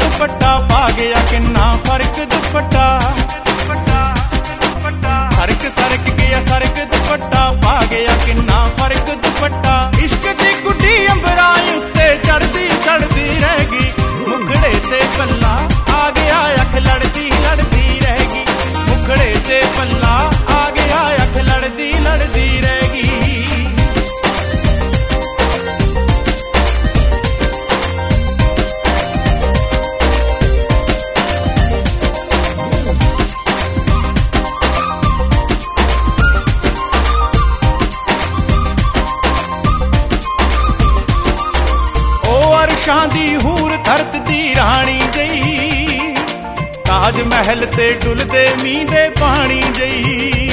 दुपट्टा पा गया किन्ना फर्क दुपट्टा सरक सरक गया सरक दुपट्टा पा गया किन्ना फर्क दुपट्टा इश्क दी गुड्डी अंबराई उत्ते चढ़दी चढ़दी रहेगी मुखड़े ते पल्ला आ गया अख लड़दी लड़दी रहेगी मुखड़े ते पल्ला आ गया अख लड़दी लड़दी रहेगी। अर्शां दी हूर धरत दी राणी जई ताज महल ते डुलदे मींह दे पानी जई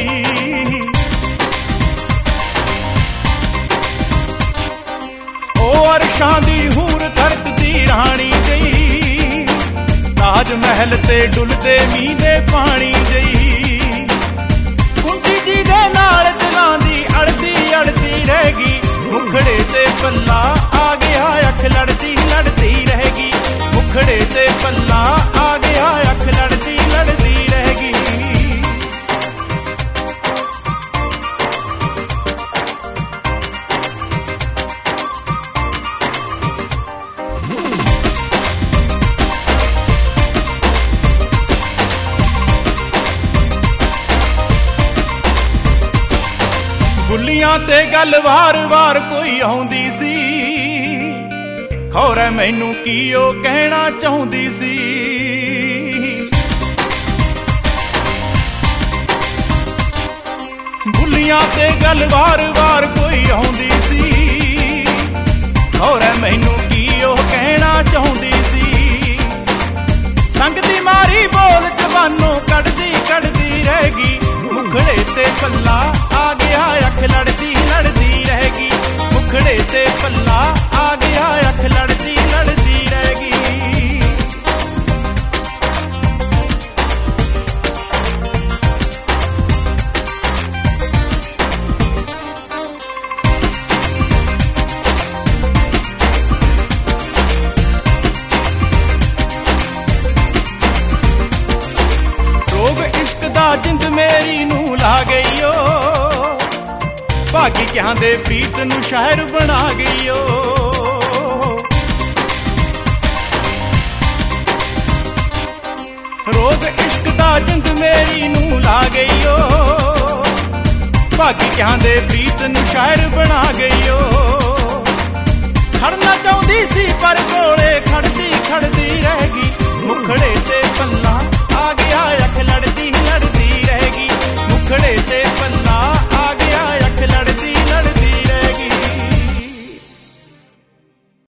ओ अर्शां दी हूर धरत दी राणी जई ताज महल ते डुलदे मींह दे पानी जई कुंती जी दे नाल दिलां दी अड़दी अड़दी रहेगी मुखड़े ते पल्ला आ गया अख लड़दी लड़दी रहेगी मुखड़े ते पल्ला आ गया अख लड़दी लड़दी रहेगी। बुलियां ते गल वार वार कोई आउंदी सी खौरे मैनू की ओ कहना चाहुंदी सी बुलियां ते गल वार वार कोई आउंदी सी खौरे मैनू की ओ कहना चाहुंदी सी संग दी मारी बोल जवानों कढ़दी कढ़दी रहेगी मुखड़े ते पल्ला आ गया अख लड़दी लड़दी रहेगी मुखड़े ते पल्ला आ गया अख लड़दी लड़दी रहेगी। रोग इश्क दा जिंद मेरी नू ला गई ओ भागी क्या दे प्रीत नू शायर बना गई ओ रोज इश्क दा जिंद मेरी नू ला गई ओ भागी क्या दे प्रीत नू शायर बना गई ओ खड़ना चाहुंदी सी पर कोले खड़दी खड़दी रहेगी मुखड़े ते